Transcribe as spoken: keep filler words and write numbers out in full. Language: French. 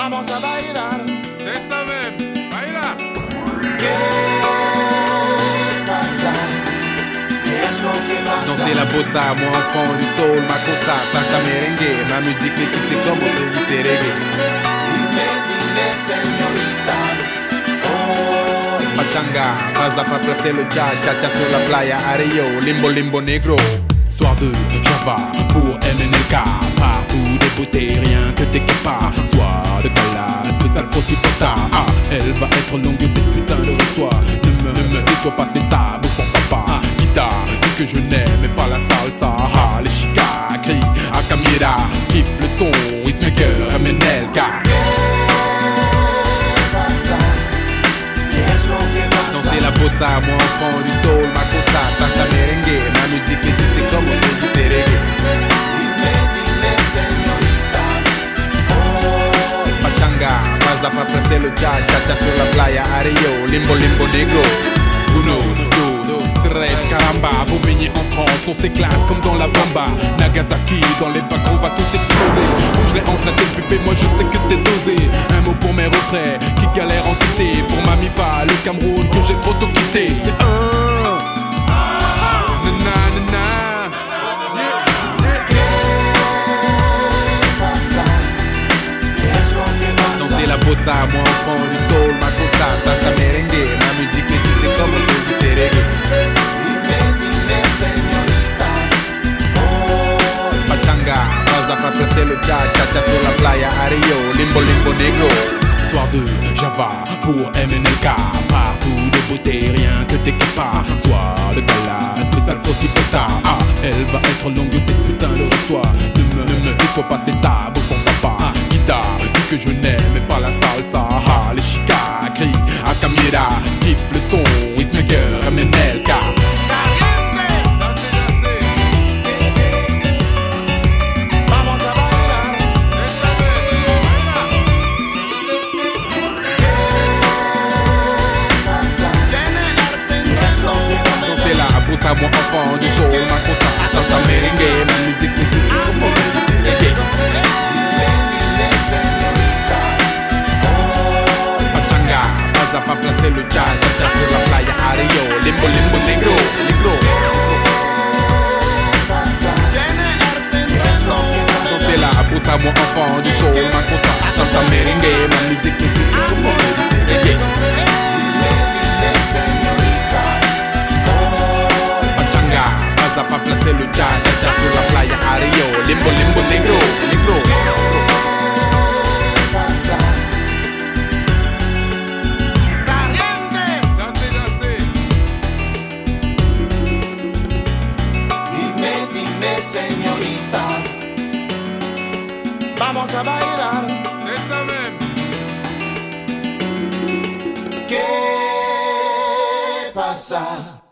Vamos a bailar. C'est ça même, baila. ¿Qué pasa? ¿Qué es lo que pasa? Danser la bossa, moi enfant du soul, ma cosa, salsa merengue. Ma musique mais tu sais comment c'est du c'est reggae. Dime, dime, señorita. Oh, Pachanga, vas à pas placer le cha, cha cha sur la playa, Areyo, limbo limbo negro. Soir de Java pour M N L K. Partout des beautés, rien que des capas. Soir de gala, spécial fautif fota. Ah, elle va être longue cette putain de reçoit. Ne me, ne me déçois pas, c'est ça, bouffon papa. Guitare, dis que je n'aime pas la salsa. Ah, les chicas crient à Camira. Kiffe le son, rythme cœur, M N L K. Danser la bossa, moi enfant du soul, ma cosa, salsa merengue. Ma musique et tu sais comment c'est du c'est reggae. dime, dime, señorita. Oh, Pachanga, vas à pas placer le cha, cha cha sur la playa, Areyo, limbo limbo negro. Uno, dos, tres, caramba, vous baignez en transe, on s'éclate comme dans la bamba. Nagasaki, dans les bacs on va tout exploser. Bouge les hanches, la tête pupée, moi je sais que t'es dosé. Un mot pour mes refrains, qui galèrent en cité. Pour ma mifa, le Cameroun, que j'ai trop tôt quitté. C'est un Nana, nana. Danser la bossa, moi enfant du soul, ma cosa, salsa merengue. Ma musique mais tu sais comment c'est du c'est reggae. dime, dime, señorita. Oh, Pachanga, vas à pas placer le cha, cha cha sur la playa, Areyo, limbo limbo negro. Soir de Java pour M N L K. Partout de beauté, rien que des capas. Soir de gala, spécial fautif fota. Ah, elle va être longue cette putain de reçoit. Ne me, ne me déçois pas, c'est ça, bouffon papa. Guitare, dis que je n'aime pas la salsa. Ah, les chicas crient à Camira. Kiffe le son, rythme cœur, M N L K. vamos a bailar. Tiene arte en es lo que pasa. C'est la bossa, moi enfant du soul, ma cosa, salsa merengue. Ma musique mais tu sais comment c'est du c'est reggae. Dime, señorita. Oh, Pachanga, vas à pas placer le cha, cha cha sur la playa, Areyo, limbo limbo negro, negro. tiene arte en es lo que pasa. C'est la bossa, moi enfant du soul, ma cosa, salsa merengue. Ma musique mais tu sais comment c'est du c'est reggae. Dime, señorita. Pachanga, vas à pas placer le cha, cha cha sur la playa, Areyo, limbo limbo negro, negro. Pasa. Dansez, dansez. Dime, dime, señorita. Vamos a bailar. C'est ça même. ¿Qué pasa?